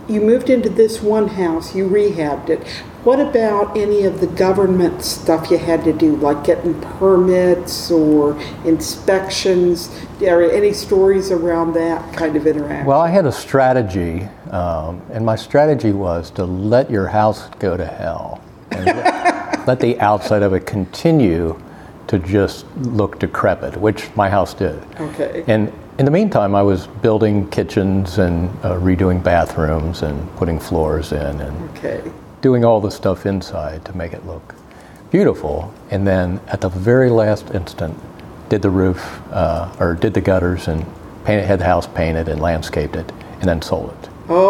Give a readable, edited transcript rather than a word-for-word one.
you moved into this one house, you rehabbed it. What about any of the government stuff you had to do, like getting permits or inspections? Are any stories around that kind of interaction? Well, I had a strategy, and my strategy was to let your house go to hell and let the outside of it continue to just look decrepit, which my house did. Okay. And in the meantime, I was building kitchens and redoing bathrooms and putting floors in and doing all the stuff inside to make it look beautiful. And then at the very last instant, did the roof or did the gutters and had the house painted and landscaped it, and then sold it.